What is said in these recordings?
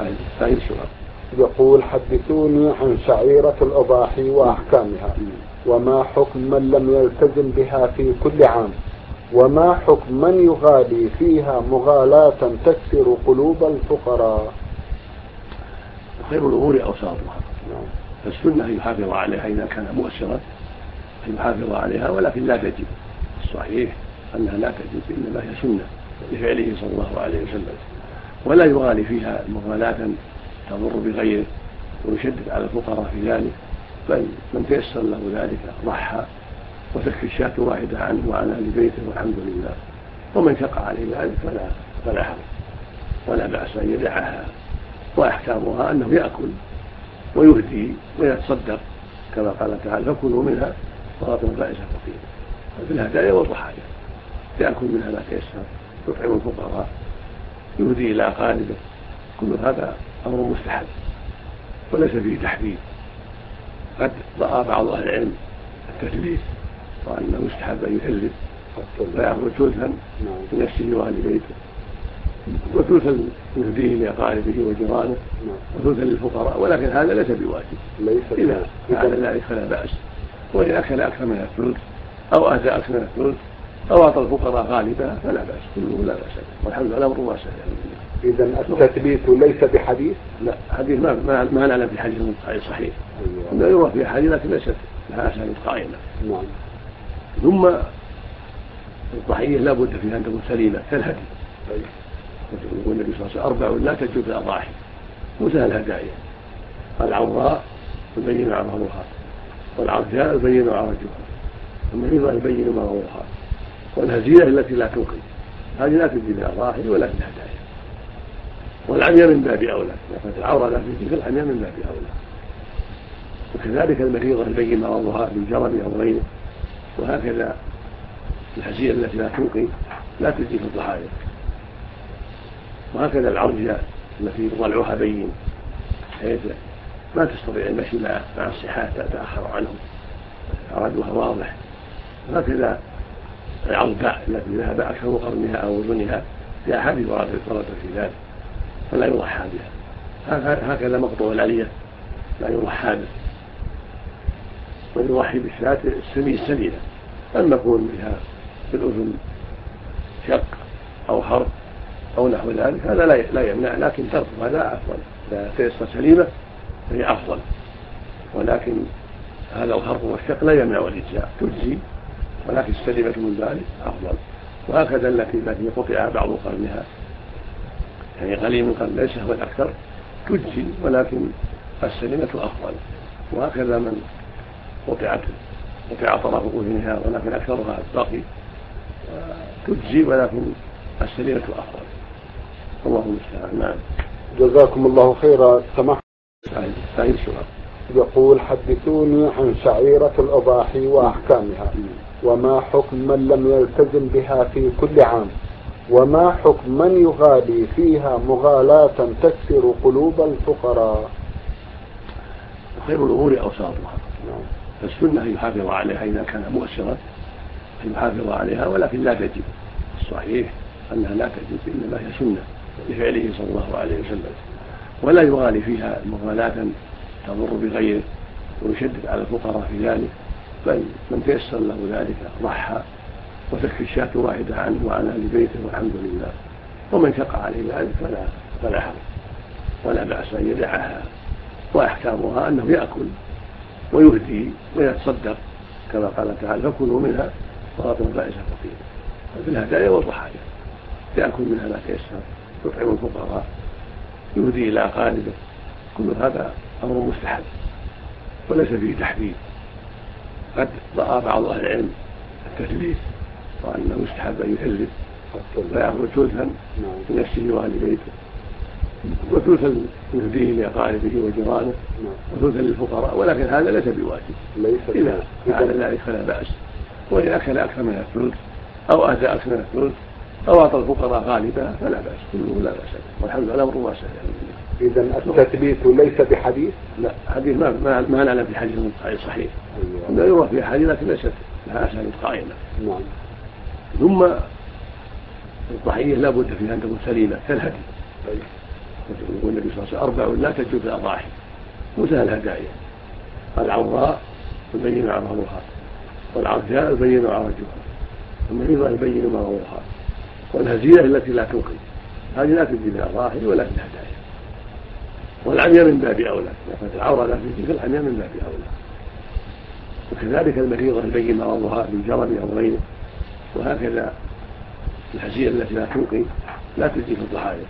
ثاني سؤال. يقول حدثوني عن شعيرة الأضاحي وأحكامها، وما حكم من لم يلتزم بها في كل عام، وما حكم من يغالي فيها مغالاة تكسر قلوب الفقراء. خير الأمور أوساطها، فالسنة أن يحافظ عليها إذا كان مؤثرا، أن يحافظ عليها، ولكن لا تجب. الصحيح أنها لا تجب، إنما هي سنة لفعله صلى الله عليه وسلم، ولا يغالي فيها مغالاة تضر بغيره ويشدد على الفقراء في ذلك، بل من تيسر له ذلك ضحى وتكفي الشاة واحدة عنه وعن أهل بيته والحمد لله. ومن شق عليه ذلك فلا حرج ولا بأس أن يدعها. وأحكامها أنه يأكل ويهدي ويتصدق كما قال تعالى: فكلوا منها وأطعموا البائس الفقير. في الهدايا والضحايا يأكل منها ما تيسر، يطعم الفقراء، يهدي إلى أقاربه، كل هذا أمر مستحب وليس فيه تحديد. قد رأى بعض أهل العلم التثليث وأنه مستحب أن يثلث فيأخذ ثلثا لنفسه وأهل بيته، وثلثا يهديه لأقاربه وجيرانه، وثلثا للفقراء، ولكن هذا ليس بواجب. إذا فعل ذلك فلا بأس، وإن أكل أكثر من الثلث أو أهدى أكثر من الثلث أو أعطى الفقراء غالبا فلا بأس، كله لا بأس، والحمد لله أمر واسع. إذا التثبيت ليس بحديث؟ لا، حديث ما نعلم في حديث صحيح، لا يروى في حديث لكن ليست لها أسانيد قائمة. ثم الضحية لا بد فيها أن تكون سليمة كالهدي، يقول النبي صلى الله عليه وسلم: 4 لا تجوز الأضاحي مثل الهدايا: العوراء البين عرضها، والعرجاء البين عرجها، والمريضة البين مرضها، والهزيلة التي لا تنقذ، هذه لا تجي بالأضاحي ولا في الهدايا. والعمياء من باب أولى، لكن العورة لا تجي في العمياء من باب أولى. وكذلك المريضة البين مرضها بالجرب أو غيره، وهكذا الهزيلة التي لا تنقذ لا تجي في الضحايا، وهكذا العرجاء التي ضلعها بين حيث ما تستطيع المشي مع الصحات، تتأخر عنهم، عرضها واضح. وهكذا العرجاء التي ذهب أكثر قرنها أو أذنها في أحاديث ورد في ذلك فلا يضحى بها. هكذا مقطوع العلية لا يضحى به، ويضحي بالشاة السليمة. أما يكون بها في الأذن شق أو حرق أو نحو ذلك هذا لا يمنع، لكن ترك هذا أفضل. إذا تيسر سليمة فهي أفضل، ولكن هذا الحرق والشق لا يمنع الإجزاء، تجزي، ولكن السليمة من ذلك أفضل. وهكذا التي قطع بعض قرنها، يعني قليل من قرن ليس هو الأكثر، تجزي، ولكن السليمة أفضل. وهكذا من قطع طرف أذنها ولكن أكثرها باقي تجزي، ولكن السليمة أفضل. الله المستعان. نعم. جزاكم الله خيرا. سماحة ثاني سؤال. يقول حدثوني عن شعيرة الأضاحي وأحكامها، وما حكم من لم يلتزم بها في كل عام، وما حكم من يغالي فيها مغالاة تكسر قلوب الفقراء. خير الأمور أوساطها، فالسنة أن يحافظ عليها إذا كان مؤثرا، أن يحافظ عليها، ولكن لا تجب. الصحيح أنها لا تجب، إنما هي سنة لفعله صلى الله عليه وسلم، ولا يغالي فيها مغالاة تضر بغيره ويشدد على الفقراء في ذلك، بل من تيسر له ذلك ضحى وتكفي الشاة واحدة عنه وعن أهل بيته والحمد لله. ومن شق عليه ذلك فلا حرج ولا بأس أن يدعها. وأحكامها أنه يأكل ويهدي ويتصدق كما قال تعالى: فكلوا منها وأطعموا البائس الفقير. في الهدايا والضحايا يأكل منها ما تيسر، يطعم الفقراء، يهدي إلى أقاربه، كل هذا أمر مستحب وليس فيه تحديد. قد رأى بعض أهل العلم التثليث وأنه مستحب أن يثلث فيأخذ ثلثا لنفسه وأهل بيته، وثلثا يهديه لأقاربه وجيرانه، وثلثا للفقراء، ولكن هذا ليس بواجب. إذا فعل ذلك فلا بأس، وإن أكل أكثر من الثلث أو أهدى أكثر من الثلث أو أعطى الفقراء غالبا فلا بأس، كله لا بأس، والحمد لله أمر واسع. إذا التثبيت ليس بحديث؟ لا، حديث ما نعلم في حديث صحيح، لا يروى في حديث لكن ليست لها أسانيد قائمة. ثم الضحية لا بد فيها أن تكون سليمة كالهدي: يقول النبي صلى الله عليه وسلم 4 لا تجوز في الأضاحي مثل الهدايا: العوراء البين عرضها، والعرجاء البين عرجها، والمريضة البين مرضها، والهزيلة التي لا تنقذ، هذه لا تجي في الأضاحي ولا في الهدايا. والعمياء من باب أولى، إذا كانت العورة لا تجي فالعمياء من باب أولى. وكذلك المريضة البين مرضها بالجرب أو غيره، وهكذا الهزيلة التي لا تنقذ لا تجي في الضحايا،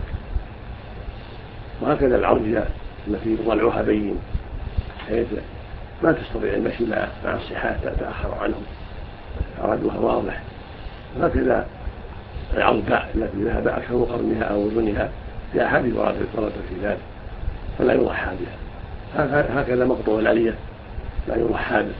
وهكذا العرجاء التي ضلعها بين حيث ما تستطيع المشي مع الصحات تتأخر عنهم، عرضها واضح. وهكذا العرجاء التي ذهب أكثر قرنها أو أذنها في أحاديث وردت في ذلك فلا يضحى بها. هكذا مقطوع العلية لا يضحى به،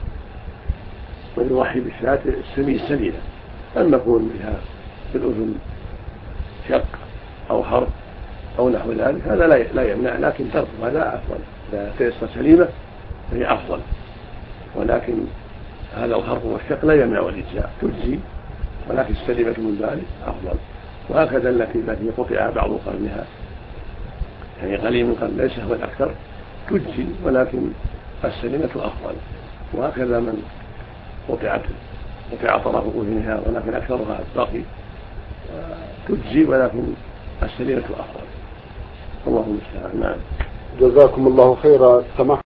ويضحي بالشاة السليلة. أما يكون بها في الأذن شق أو حرق أو نحو ذلك هذا لا يمنع، لكن ترك هذا أفضل. إذا تيسر سليمة فهي أفضل، ولكن هذا الحرق والشق لا يمنع الإجزاء، تجزي، ولكن السليمة من ذلك أفضل. وهكذا التي قطع بعض قرنها، يعني قليل من قرن ليس هو الأكثر، تجزي، ولكن السليمة أفضل. وهكذا من قطع طرف أذنها ولكن أكثرها باقي تجزي، ولكن السليمة أفضل. الله المستعان. نعم. جزاكم الله خيرا.